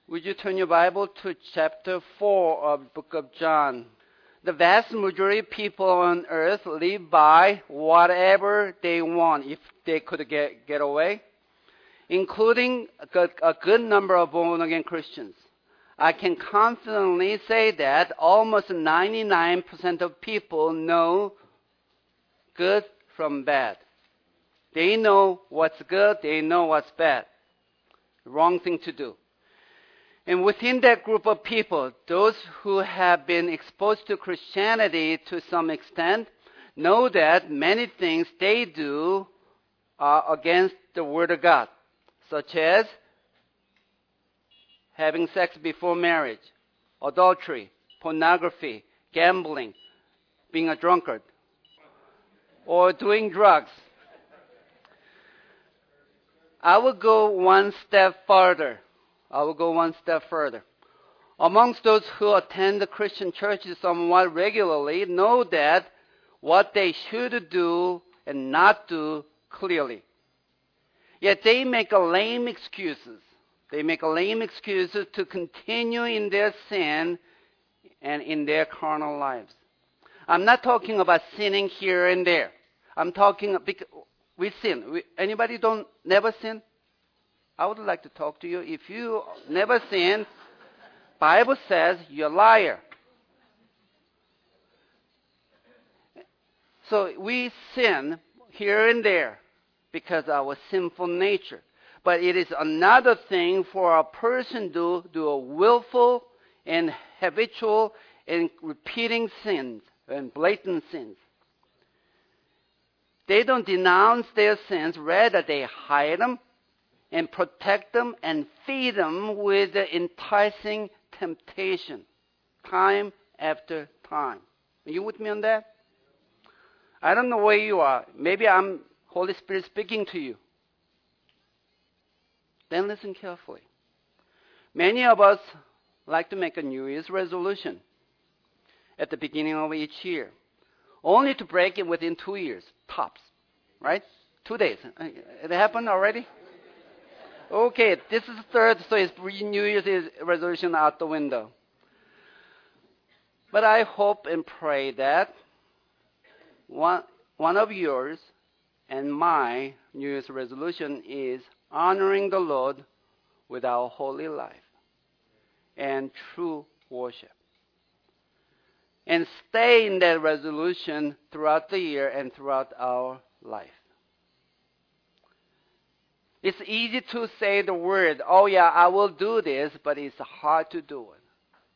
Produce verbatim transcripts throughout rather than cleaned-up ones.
Would you turn your Bible to chapter four of the book of John? The vast majority of people on earth live by whatever they want if they could get, get away, including a good, a good number of born-again Christians. I can confidently say that almost ninety-nine percent of people know good from bad. They know what's good, they know what's bad. Wrong thing to do. And within that group of people, those who have been exposed to Christianity to some extent know that many things they do are against the Word of God, such as having sex before marriage, adultery, pornography, gambling, being a drunkard, or doing drugs. I will go one step further. I will go one step further. Amongst those who attend the Christian churches somewhat regularly know that what they should do and not do clearly. Yet they make a lame excuses. They make a lame excuses to continue in their sin and in their carnal lives. I'm not talking about sinning here and there. I'm talking because we sin. We, anybody don't never sin? I would like to talk to you. If you never sin, Bible says you're a liar. So we sin here and there because of our sinful nature. But it is another thing for a person to do a willful and habitual and repeating sins and blatant sins. They don't denounce their sins, rather they hide them and protect them and feed them with the enticing temptation, time after time. Are you with me on that? I don't know where you are. Maybe I'm Holy Spirit speaking to you. Then listen carefully. Many of us like to make a New Year's resolution at the beginning of each year, only to break it within two years, tops, right? Two days. It happened already? Okay, this is the third, so it's New Year's resolution out the window. But I hope and pray that one, one of yours and my New Year's resolution is honoring the Lord with our holy life and true worship. And stay in that resolution throughout the year and throughout our life. It's easy to say the word, oh yeah, I will do this, but it's hard to do it.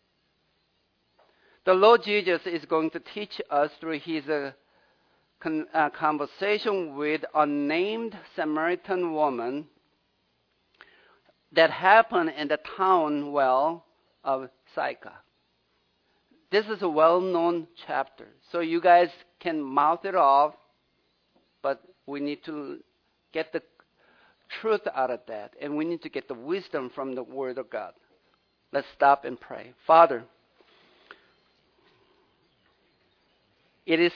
The Lord Jesus is going to teach us through his uh, con- uh, conversation with a named Samaritan woman that happened in the town well of Sychar. This is a well-known chapter, so you guys can mouth it off, but we need to get the truth out of that, and we need to get the wisdom from the Word of God. Let's stop and pray. Father, it is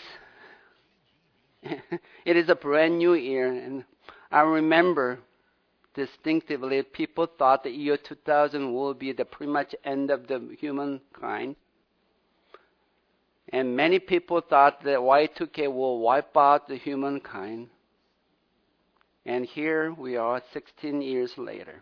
it is a brand new year, and I remember distinctively people thought the year two thousand will be the pretty much end of the humankind. And many people thought that Y two K will wipe out the humankind. And here we are sixteen years later.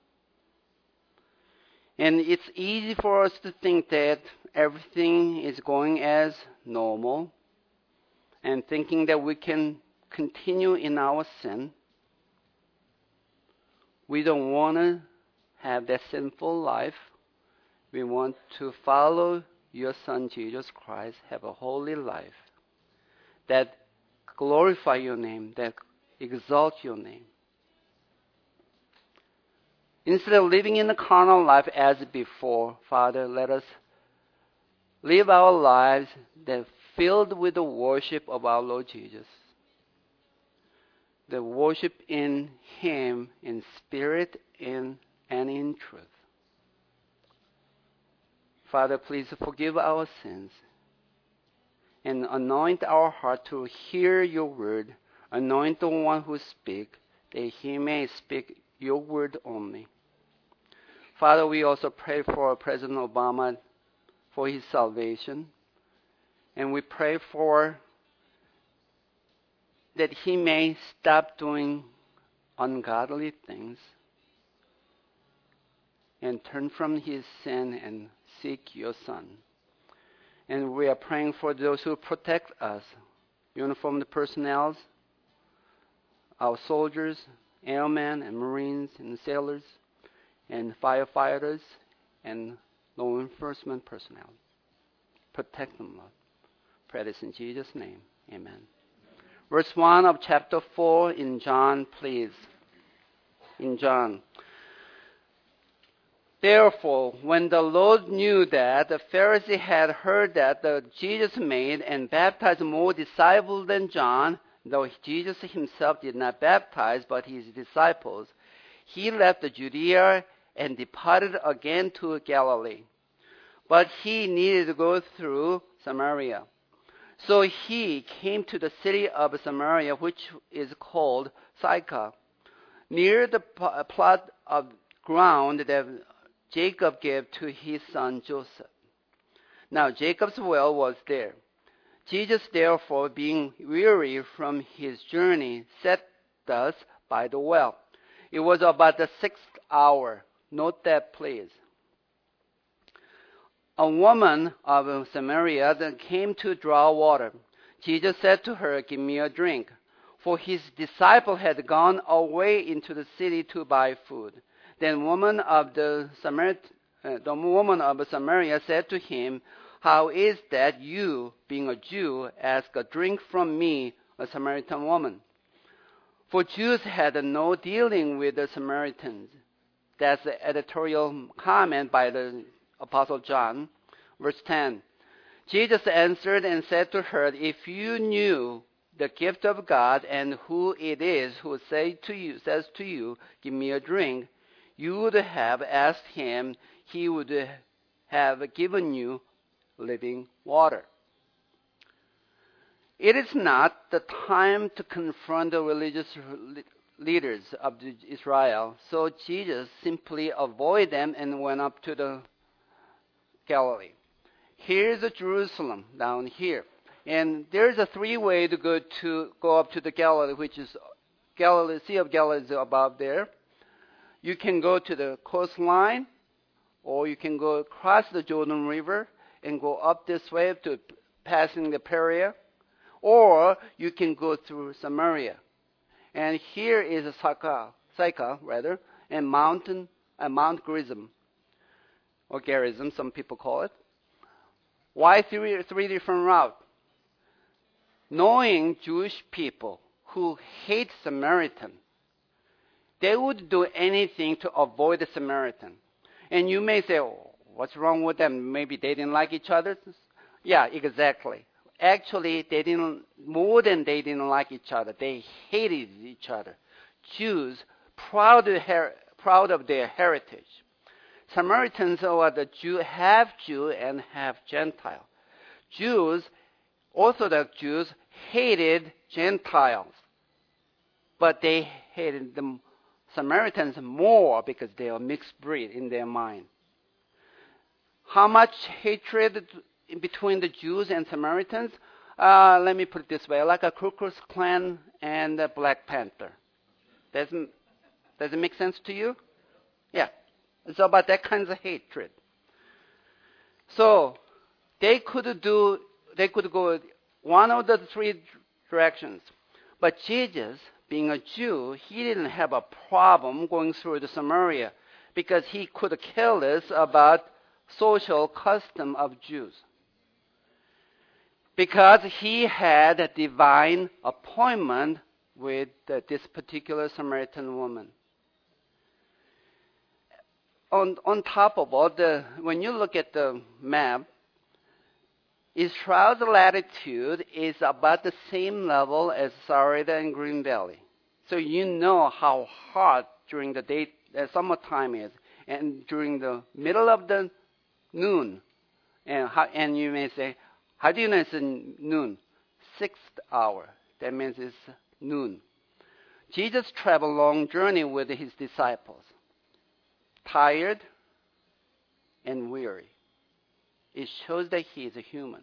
And it's easy for us to think that everything is going as normal and thinking that we can continue in our sin. We don't want to have that sinful life. We want to follow your Son, Jesus Christ, have a holy life that glorify your name, that exalt your name. Instead of living in the carnal life as before, Father, let us live our lives that filled with the worship of our Lord Jesus. The worship in him in spirit in, and in truth. Father, please forgive our sins and anoint our heart to hear your word. Anoint the one who speaks, that he may speak your word only. Father, we also pray for President Obama for his salvation. And we pray for that he may stop doing ungodly things and turn from his sin and seek your Son. And we are praying for those who protect us, uniformed personnel, our soldiers, airmen and Marines and sailors, and firefighters and law enforcement personnel. Protect them, Lord. Pray this in Jesus' name. Amen. Verse one of chapter four in John, please. In John. Therefore, when the Lord knew that the Pharisees had heard that the Jesus made and baptized more disciples than John, though Jesus himself did not baptize but his disciples, he left Judea and departed again to Galilee. But he needed to go through Samaria. So he came to the city of Samaria, which is called Sychar, near the plot of ground that Jacob gave to his son Joseph. Now Jacob's well was there. Jesus, therefore, being weary from his journey, sat thus by the well. It was about the sixth hour. Note that, please. A woman of Samaria that came to draw water. Jesus said to her, "Give me a drink." For his disciple had gone away into the city to buy food. Then woman of the, Samar- uh, the woman of Samaria said to him, "How is that you, being a Jew, ask a drink from me, a Samaritan woman?" For Jews had no dealing with the Samaritans. That's the editorial comment by the Apostle John. Verse ten. Jesus answered and said to her, "If you knew the gift of God and who it is who say to you, says to you, 'Give me a drink,' you would have asked him, he would have given you living water." It is not the time to confront the religious leaders of Israel, so Jesus simply avoided them and went up to the Galilee. Here's Jerusalem down here, and there's a three way to go to go up to the Galilee, which is Galilee, Sea of Galilee is above there. You can go to the coastline, or you can go across the Jordan River and go up this way to passing the Perea, or you can go through Samaria. And here is a Sychar, Sychar rather, and mountain, uh, Mount Gerizim, or Gerizim, some people call it. Why three, three different routes? Knowing Jewish people who hate Samaritan, they would do anything to avoid the Samaritan. And you may say, "Oh, what's wrong with them? Maybe they didn't like each other?" Yeah, exactly. Actually, they didn't, more than they didn't like each other, they hated each other. Jews, proud of, her, proud of their heritage. Samaritans were the Jew, half Jew and half Gentile. Jews, Orthodox Jews, hated Gentiles, but they hated the Samaritans more because they are mixed breed in their mind. How much hatred between the Jews and Samaritans? Uh, let me put it this way, like a Ku Klux Klan and the Black Panther. Doesn't, does it make sense to you? Yeah. It's about that kind of hatred. So they could do, they could go one of the three directions. But Jesus, being a Jew, he didn't have a problem going through the Samaria because he could care less about social custom of Jews. Because he had a divine appointment with uh, this particular Samaritan woman. On, on top of all the, when you look at the map, Israel's latitude is about the same level as Sarita and Green Valley. So you know how hot during the day, uh, summertime is, and during the middle of the noon. And, how, and you may say, how do you know it's noon? Sixth hour. That means it's noon. Jesus traveled a long journey with his disciples. Tired, and weary. It shows that he is a human.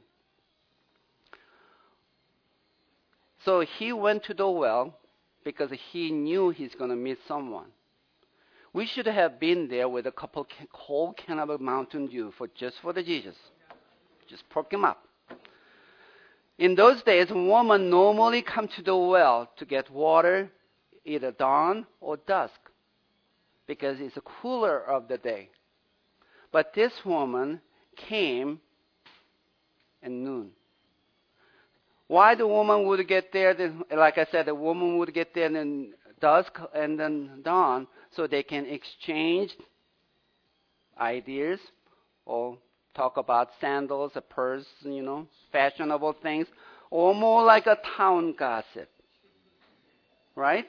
So he went to the well because he knew he's going to meet someone. We should have been there with a couple can, cold can of Mountain Dew for just for the Jesus. Just perk him up. In those days, women normally come to the well to get water either dawn or dusk because it's the cooler of the day. But this woman came at noon. Why the woman would get there, then, like I said, the woman would get there in dusk and then dawn so they can exchange ideas or talk about sandals, a purse, you know, fashionable things, or more like a town gossip. Right?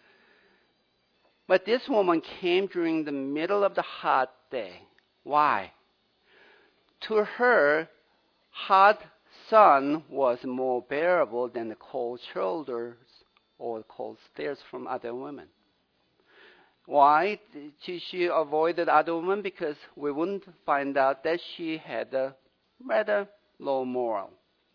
But this woman came during the middle of the hot day. Why? To her, hot sun was more bearable than the cold shoulders or cold stares from other women. Why? She, she avoided other women because we wouldn't find out that she had a rather low moral.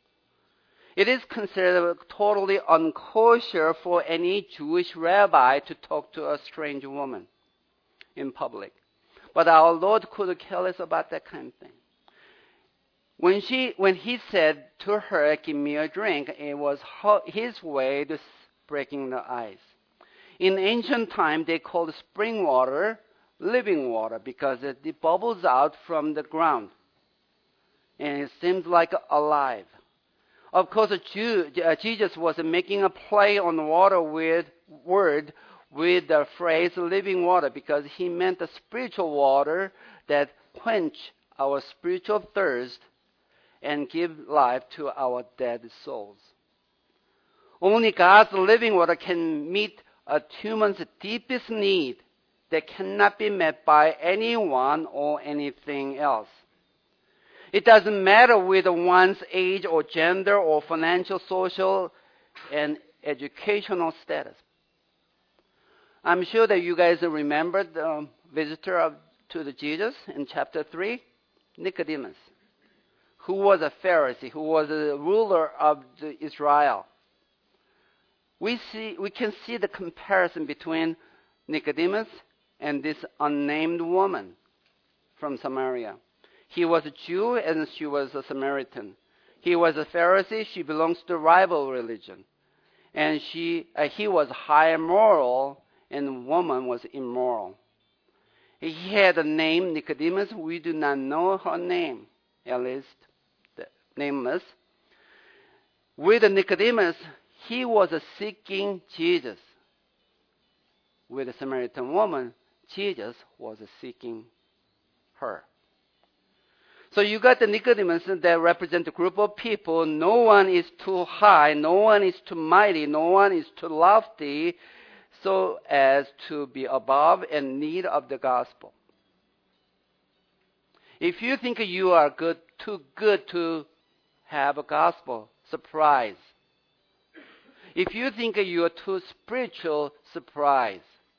It is considered totally unkosher for any Jewish rabbi to talk to a strange woman in public. But our Lord could care less about that kind of thing. When she, when he said to her, "Give me a drink," it was her, his way to breaking the ice. In ancient time, they called spring water living water because it, it bubbles out from the ground, and it seems like alive. Of course, a Jew, uh, Jesus was making a play on the water with word with the phrase "living water" because he meant the spiritual water that quench our spiritual thirst and give life to our dead souls. Only God's living water can meet a human's deepest need that cannot be met by anyone or anything else. It doesn't matter whether one's age or gender or financial, social, and educational status. I'm sure that you guys remember the visitor of, to the Jesus in chapter three, Nicodemus, who was a Pharisee, who was a ruler of the Israel. We see, we can see the comparison between Nicodemus and this unnamed woman from Samaria. He was a Jew and she was a Samaritan. He was a Pharisee. She belongs to a rival religion. And she, uh, he was high moral and the woman was immoral. He had a name, Nicodemus. We do not know her name, at least the nameless. With Nicodemus, he was seeking Jesus. With the Samaritan woman, Jesus was seeking her. So you got the Nicodemus that represent a group of people. No one is too high, no one is too mighty, no one is too lofty, so as to be above and need of the gospel. If you think you are good, too good to have a gospel, surprise. If you think you are too spiritual, surprise.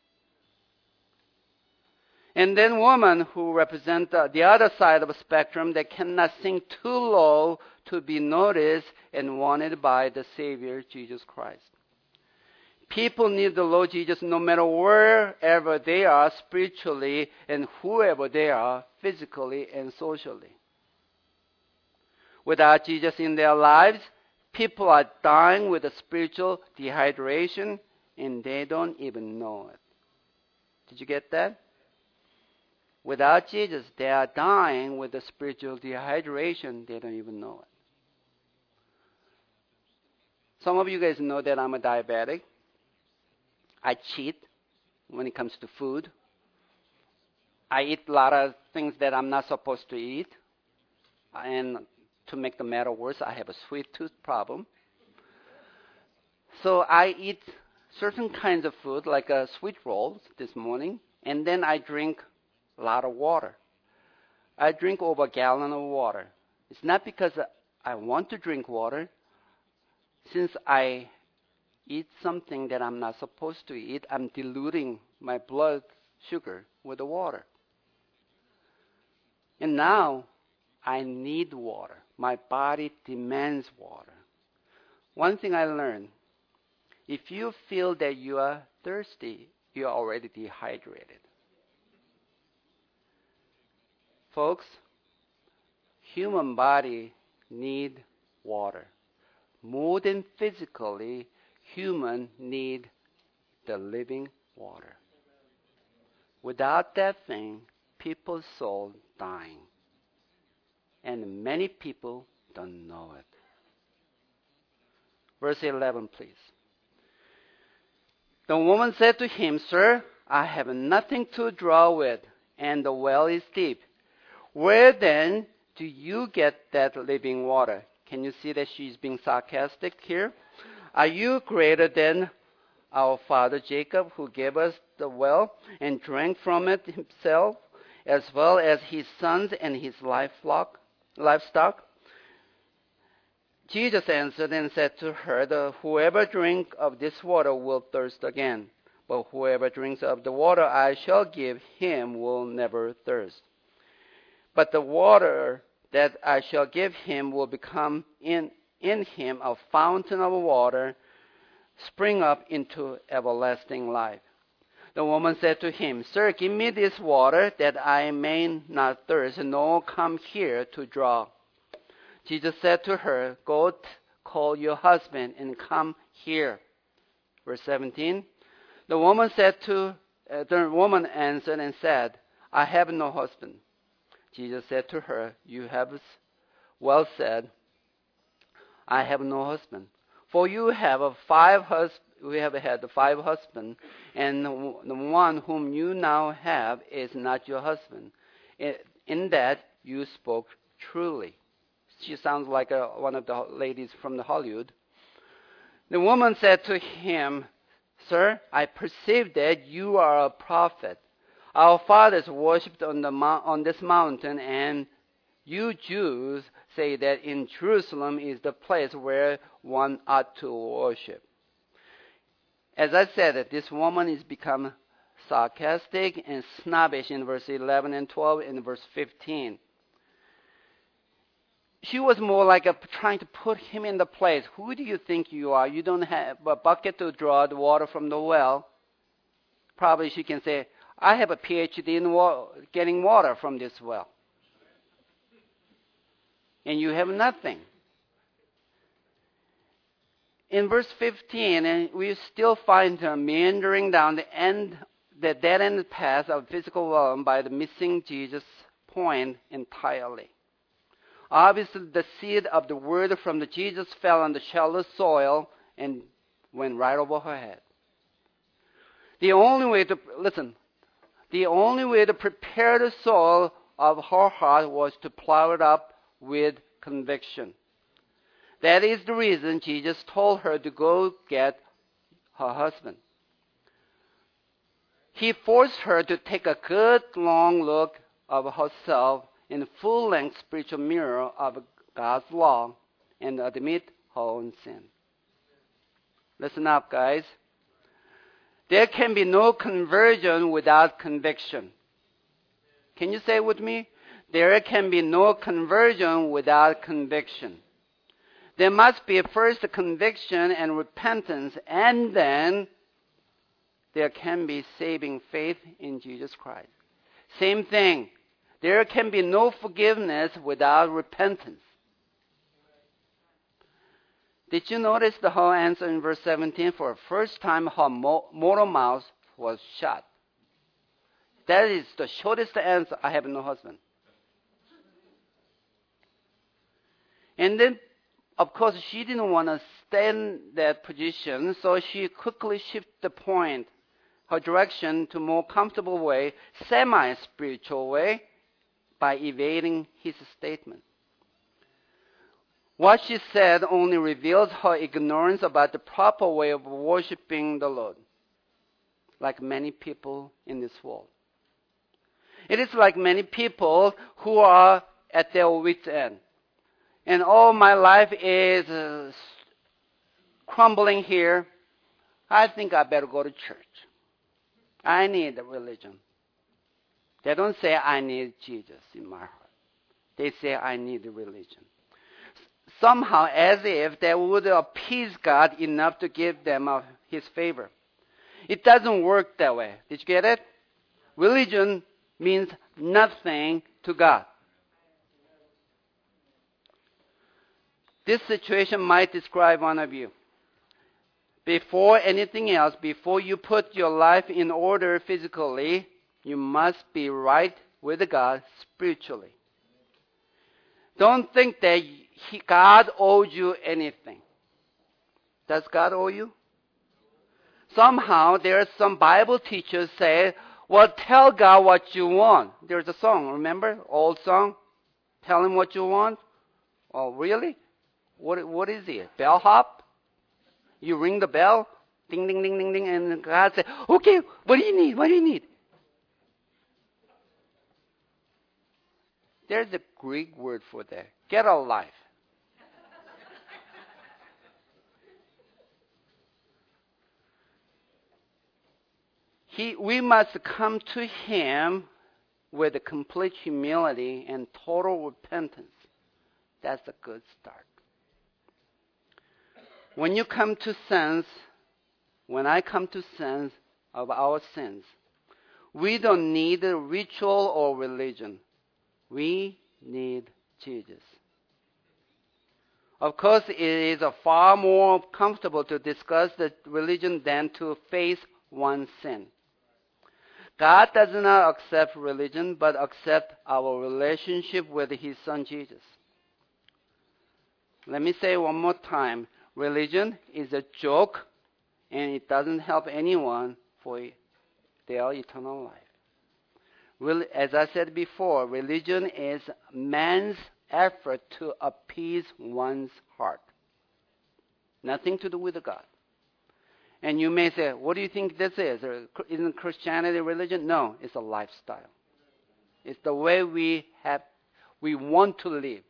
And then women who represent the, the other side of the spectrum that cannot sink too low to be noticed and wanted by the Savior, Jesus Christ. People need the Lord Jesus no matter wherever they are spiritually and whoever they are physically and socially. Without Jesus in their lives, people are dying with a spiritual dehydration and they don't even know it. Did you get that? Without Jesus, they are dying with a spiritual dehydration. They don't even know it. Some of you guys know that I'm a diabetic. I cheat when it comes to food. I eat a lot of things that I'm not supposed to eat. And to make the matter worse, I have a sweet tooth problem. So I eat certain kinds of food, like a sweet rolls this morning, and then I drink a lot of water. I drink over a gallon of water. It's not because I want to drink water. Since I eat something that I'm not supposed to eat, I'm diluting my blood sugar with the water. And now I need water. My body demands water. One thing I learned, if you feel that you are thirsty, you are already dehydrated. Folks, human body need water. More than physically, human need the living water. Without that thing, people's soul dying. And many people don't know it. Verse eleven, please. The woman said to him, Sir, I have nothing to draw with, and the well is deep. Where then do you get that living water? Can you see that she's being sarcastic here? Are you greater than our father Jacob, who gave us the well and drank from it himself, as well as his sons and his livestock? Jesus answered and said to her, the, Whoever drinks of this water will thirst again, but whoever drinks of the water I shall give him will never thirst. But the water that I shall give him will become in, in him a fountain of water, spring up into everlasting life. The woman said to him, Sir, give me this water that I may not thirst, nor come here to draw. Jesus said to her, Go t- call your husband and come here. Verse seventeen. The woman said to uh, the woman answered and said, I have no husband. Jesus said to her, You have well said, I have no husband. For you have a five hus- we have had five husbands, and the one whom you now have is not your husband. In that you spoke truly. She sounds like a, one of the ladies from the Hollywood. The woman said to him, Sir, I perceive that you are a prophet. Our fathers worshipped on, the, on this mountain, and you Jews say that in Jerusalem is the place where one ought to worship. As I said, this woman is become sarcastic and snobbish in verse eleven and twelve and verse fifteen. She was more like a, trying to put him in the place. Who do you think you are? You don't have a bucket to draw the water from the well. Probably she can say, I have a P H D in wa- getting water from this well. And you have nothing. In verse fifteen, and we still find her meandering down the end, the dead-end path of physical realm by the missing Jesus point entirely. Obviously, the seed of the word from the Jesus fell on the shallow soil and went right over her head. The only way to, listen, the only way to prepare the soil of her heart was to plow it up with conviction. That is the reason Jesus told her to go get her husband. He forced her to take a good long look of herself in full-length spiritual mirror of God's law and admit her own sin. Listen up, guys. There can be no conversion without conviction. Can you say it with me? There can be no conversion without conviction. There must be first conviction and repentance, and then there can be saving faith in Jesus Christ. Same thing. There can be no forgiveness without repentance. Did you notice the whole answer in verse seventeen? For the first time, her mortal mouth was shut. That is the shortest answer. I have no husband. And then, of course, she didn't want to stay in that position, so she quickly shifted the point, her direction to a more comfortable way, semi-spiritual way, by evading his statement. What she said only reveals her ignorance about the proper way of worshiping the Lord, like many people in this world. It is like many people who are at their wits' end. And all my life is uh, crumbling here. I think I better go to church. I need a religion. They don't say I need Jesus in my heart. they say, I need religion. Somehow, as if they would appease God enough to give them uh, His favor. It doesn't work that way. Did you get it? Religion means nothing to God. This situation might describe one of you. Before anything else, before you put your life in order physically, you must be right with God spiritually. Don't think that he, God owes you anything. Does God owe you? Somehow, there are some Bible teachers say, well, tell God what you want. There's a song, remember? Old song? Tell Him what you want. Oh, really? What What is it? Bellhop? You ring the bell, ding, ding, ding, ding, ding, and God says, okay, what do you need? What do you need? There's a Greek word for that. Get a life. He, we must come to Him with a complete humility and total repentance. That's a good start. When you come to sense, when I come to sense of our sins, we don't need a ritual or religion. We need Jesus. Of course, it is a far more comfortable to discuss the religion than to face one's sin. God does not accept religion, but accept our relationship with His Son Jesus. Let me say one more time. Religion is a joke, and it doesn't help anyone for their eternal life. As I said before, religion is man's effort to appease one's heart. Nothing to do with God. And you may say, what do you think this is? Isn't Christianity religion? No, it's a lifestyle. It's the way we have, we want to live.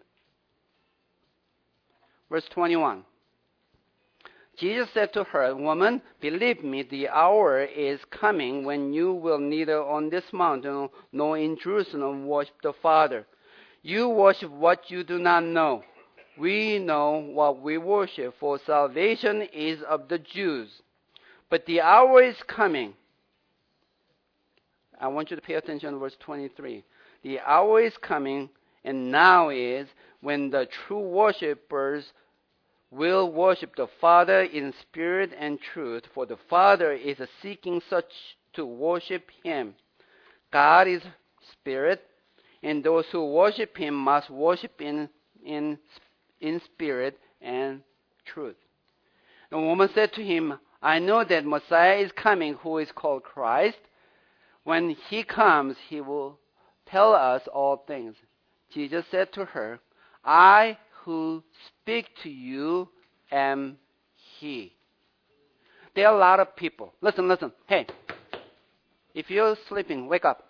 Verse twenty-one. Jesus said to her, woman, believe me, the hour is coming when you will neither on this mountain nor in Jerusalem worship the Father. You worship what you do not know. We know what we worship, for salvation is of the Jews. But the hour is coming. I want you to pay attention to verse twenty-three. The hour is coming, and now is, when the true worshipers will worship the Father in spirit and truth, for the Father is seeking such to worship Him. God is spirit, and those who worship Him must worship in, in, in spirit and truth. The woman said to him, I know that Messiah is coming, who is called Christ. When He comes, He will tell us all things. Jesus said to her, I who speak to you am He. There are a lot of people. Listen, listen. Hey, if you're sleeping, wake up.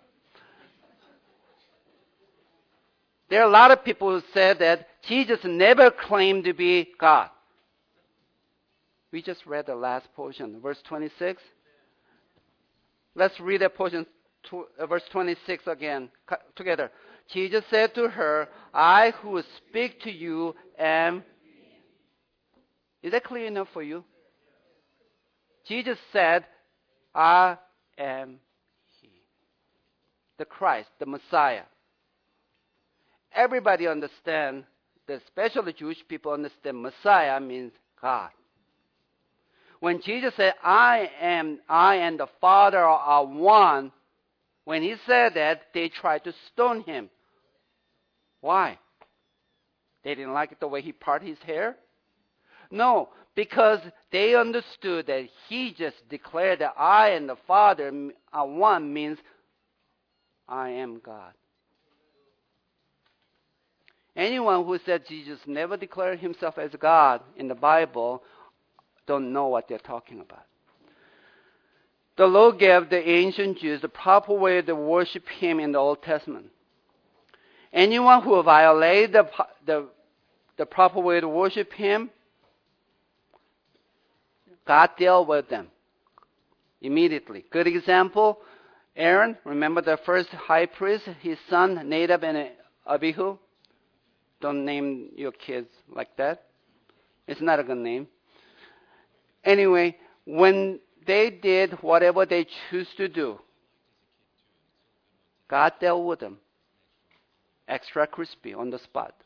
There are a lot of people who said that Jesus never claimed to be God. We just read the last portion, verse twenty-six. Let's read that portion, to, uh, verse twenty-six again, together. Jesus said to her, I who speak to you am. Is that clear enough for you? Jesus said, I am He. The Christ, the Messiah. Everybody understands, especially Jewish people understand Messiah means God. When Jesus said, I am, I and the Father are one, when He said that, they tried to stone Him. Why? They didn't like the way He parted His hair? No, because they understood that He just declared that I and the Father are one means I am God. Anyone who said Jesus never declared Himself as God in the Bible don't know what they're talking about. The Lord gave the ancient Jews the proper way to worship Him in the Old Testament. Anyone who violated the, the, the proper way to worship Him, God dealt with them immediately. Good example, Aaron, remember the first high priest, his son Nadab and Abihu? Don't name your kids like that. It's not a good name. Anyway, when they did whatever they choose to do, God dealt with them. Extra crispy on the spot.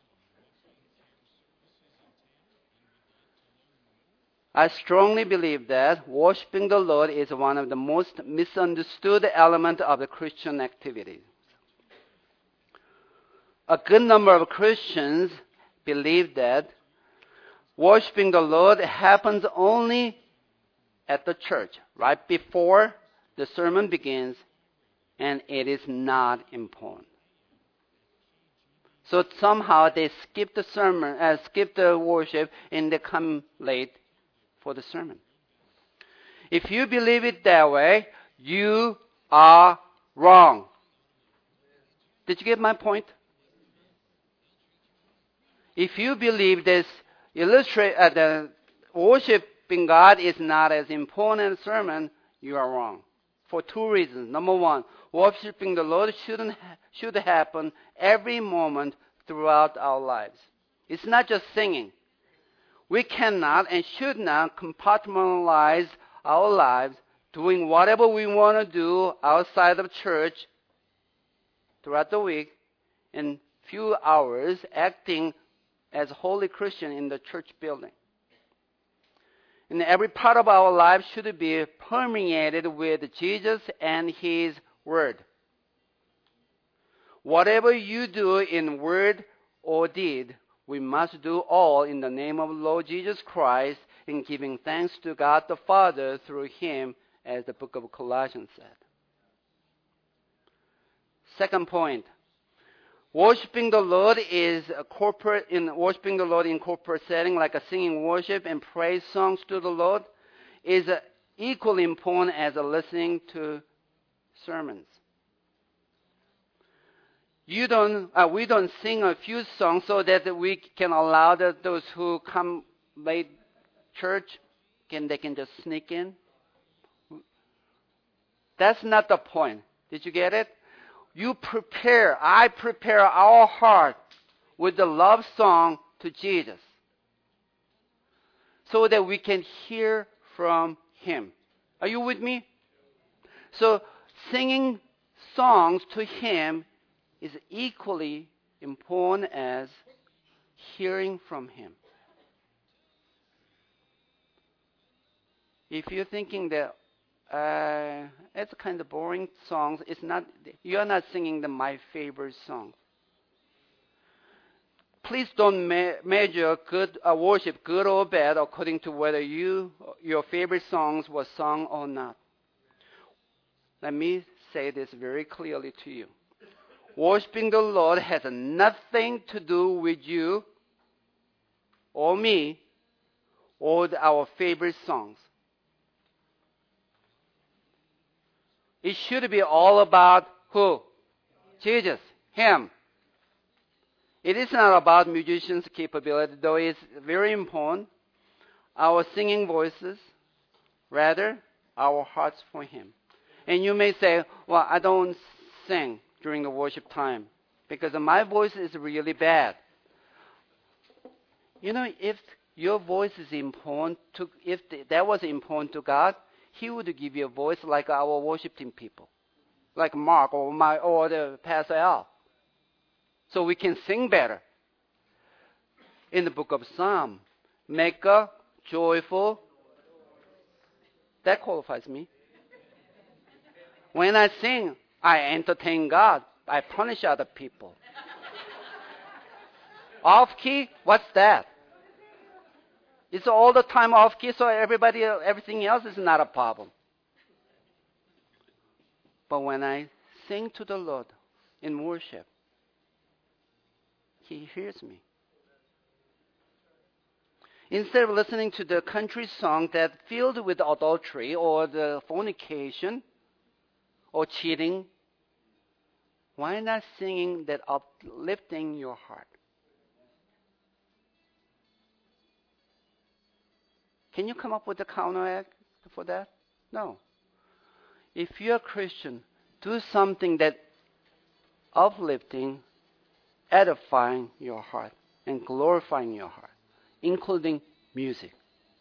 I strongly believe that worshiping the Lord is one of the most misunderstood elements of the Christian activity. A good number of Christians believe that worshiping the Lord happens only at the church, right before the sermon begins, and it is not important. So somehow they skip the sermon, uh, skip the worship, and they come late for the sermon. If you believe it that way, you are wrong. Did you get my point? If you believe this, illustrate uh, the worshiping God is not as important as sermon, you are wrong. For two reasons. Number one, worshiping the Lord shouldn't ha- should happen every moment throughout our lives. It's not just singing. We cannot and should not compartmentalize our lives doing whatever we want to do outside of church throughout the week in few hours acting as a holy Christian in the church building. And every part of our life should be permeated with Jesus and His Word. Whatever you do in word or deed, we must do all in the name of Lord Jesus Christ in giving thanks to God the Father through Him, as the book of Colossians said. Second point. Worshiping the Lord is a corporate in worshiping the Lord in corporate setting, like a singing worship and praise songs to the Lord, is uh, equally important as a listening to sermons. You don't, uh, we don't sing a few songs so that we can allow the, those who come late church, can they can just sneak in. That's not the point. Did you get it? You prepare, I prepare our heart with the love song to Jesus so that we can hear from Him. Are you with me? So singing songs to Him is equally important as hearing from Him. If you're thinking that Uh, it's kind of boring songs. It's not. You're not singing the my favorite song. Please don't me- measure good uh, worship, good or bad, according to whether you your favorite songs were sung or not. Let me say this very clearly to you: worshiping the Lord has nothing to do with you, or me, or our favorite songs. It should be all about who? Jesus, Him. It is not about musicians' capability, though it's very important. Our singing voices, rather, our hearts for Him. And you may say, well, I don't sing during the worship time because my voice is really bad. You know, if your voice is important, to, if that was important to God, He would give you a voice like our worship team people, like Mark or my or the Pastor Al, so we can sing better. In the book of Psalm, make a joyful. That qualifies me. When I sing, I entertain God. I punish other people. Off key? What's that? It's all the time off key, so everybody, everything else is not a problem. But when I sing to the Lord in worship, He hears me. Instead of listening to the country song that filled with adultery or the fornication or cheating, why not singing that uplifting your heart? Can you come up with a counteract for that? No. If you're a Christian, do something that uplifting, edifying your heart. and glorifying your heart, including music.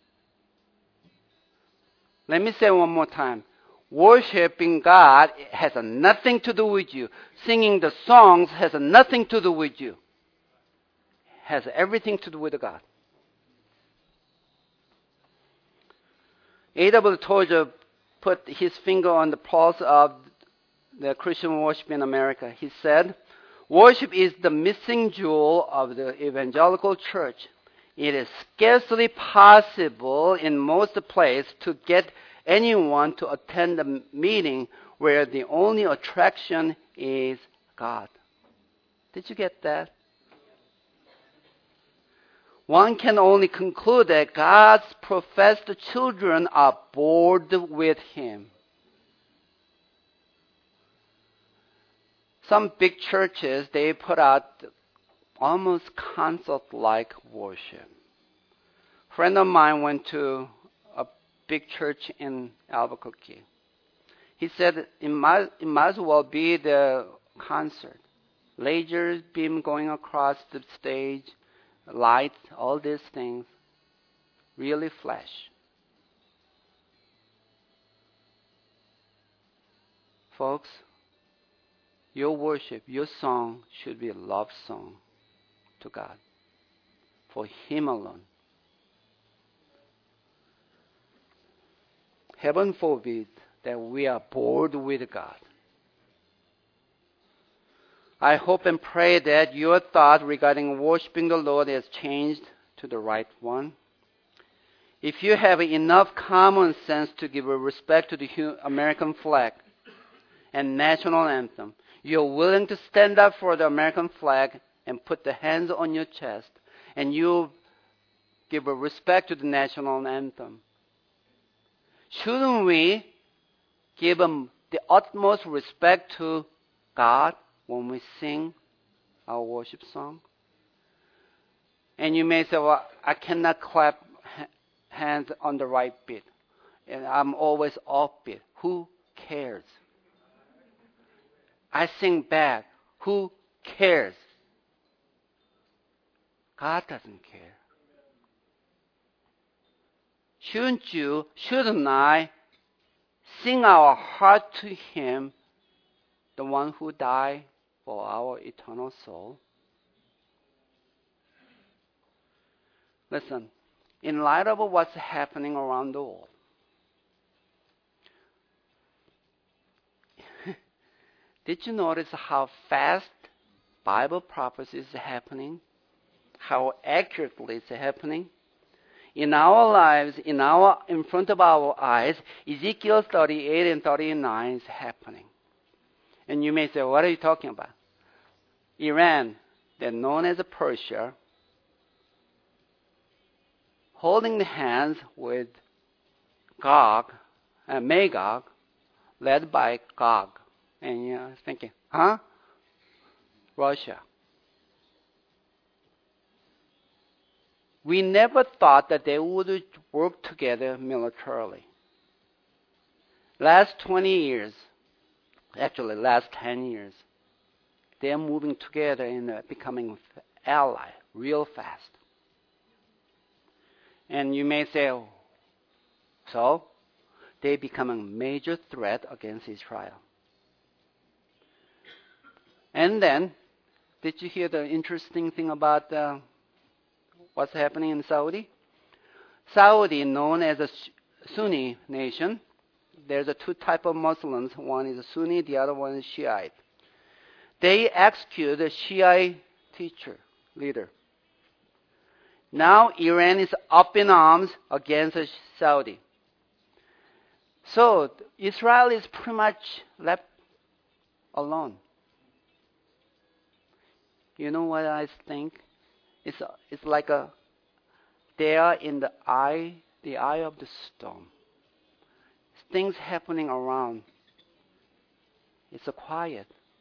Let me say one more time. Worshiping God has nothing to do with you. Singing the songs has nothing to do with you. Has everything to do with God. A W Tozer put his finger on the pulse of the Christian worship in America. He said, worship is the missing jewel of the evangelical church. It is scarcely possible in most places to get anyone to attend a meeting where the only attraction is God. Did you get that? One can only conclude that God's professed children are bored with Him. Some big churches, they put out almost concert-like worship. A friend of mine went to a big church in Albuquerque. He said it might, it might as well be the concert. Laser beam going across the stage, lights, all these things, really flash. Folks, your worship, your song should be a love song to God, for Him alone. Heaven forbid that we are bored with God. I hope and pray that your thought regarding worshiping the Lord has changed to the right one. If you have enough common sense to give respect to the American flag and national anthem, you're willing to stand up for the American flag and put the hands on your chest, and you give a respect to the national anthem. Shouldn't we give them the utmost respect to God when we sing our worship song? And you may say, well, I cannot clap hands on the right beat, and I'm always offbeat. Who cares? I sing back. Who cares? God doesn't care. Shouldn't you, shouldn't I sing our heart to Him, the one who died for our eternal soul? Listen, in light of what's happening around the world, did you notice how fast Bible prophecy is happening? How accurately it's happening? In our lives, in our, in front of our eyes, Ezekiel thirty-eight and thirty-nine is happening. And you may say, what are you talking about? Iran, they're known as Persia, holding hands with Gog, uh, Magog, led by Gog. And you're thinking, huh? Russia. We never thought that they would work together militarily. Last twenty years, actually last ten years, they're moving together and becoming ally real fast. And you may say, oh, so they become a major threat against Israel. And then, did you hear the interesting thing about uh, what's happening in Saudi? Saudi, known as a Sunni nation, there's a two type of Muslims. One is a Sunni, the other one is Shiite. They execute a Shiite teacher, leader. Now Iran is up in arms against Saudi. So Israel is pretty much left alone. You know what I think? It's it's like a they are in the eye the eye of the storm. Things happening around. It's a quiet.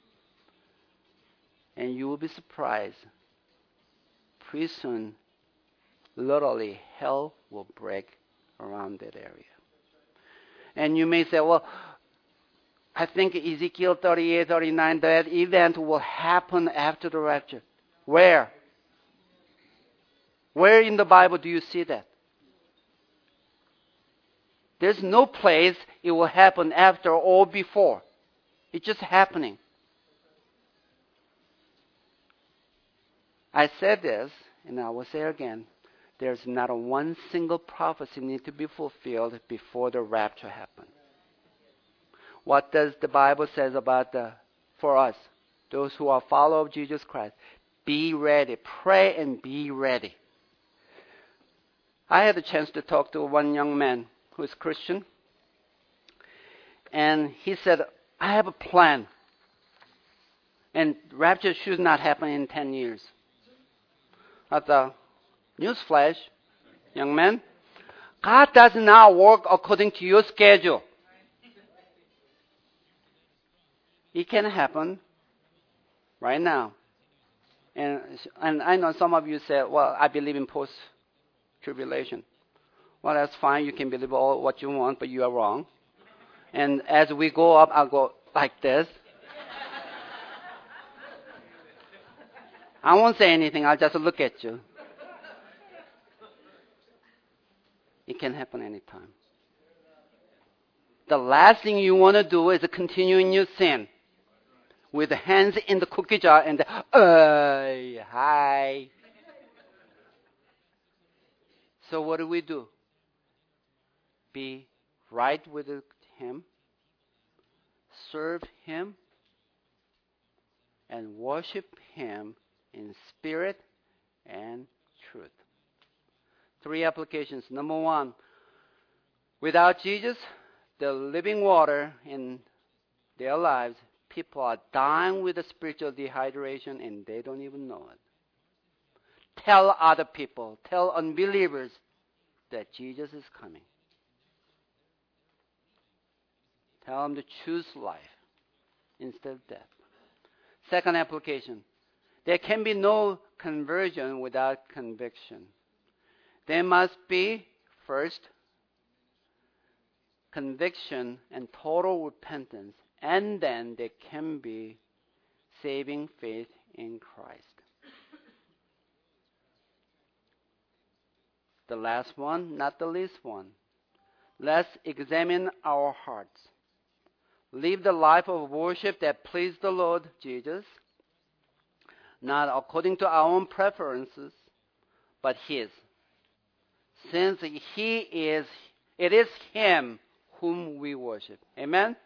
And you will be surprised. Pretty soon, literally, hell will break around that area. And you may say, well, I think Ezekiel thirty-eight, thirty-nine, that event will happen after the rapture. Where? Where in the Bible do you see that? There's no place it will happen after or before. It's just happening. I said this, and I will say it again. There's not a one single prophecy need to be fulfilled before the rapture happens. What does the Bible says about the, for us, those who are followers of Jesus Christ? Be ready. Pray and be ready. I had a chance to talk to one young man who is Christian. And he said, I have a plan. And rapture should not happen in ten years. I thought, newsflash, young man, God does not work according to your schedule. It can happen right now. And, and I know some of you say, well, I believe in post-tribulation. Well, that's fine. You can believe all what you want, but you are wrong. And as we go up, I'll go like this. I won't say anything. I'll just look at you. It can happen anytime. The last thing you want to do is continue in your sin with the hands in the cookie jar and the, uh, hi. So what do we do? Be right with Him, serve Him, and worship Him in spirit and truth. Three applications. Number one, without Jesus, the living water in their lives, people are dying with a spiritual dehydration and they don't even know it. Tell other people, tell unbelievers that Jesus is coming. Tell them to choose life instead of death. Second application. There can be no conversion without conviction. There must be, first, conviction and total repentance, and then there can be saving faith in Christ. The last one, not the least one. Let's examine our hearts. Live the life of worship that pleased the Lord Jesus, not according to our own preferences, but His. Since He is, it is Him whom we worship. Amen?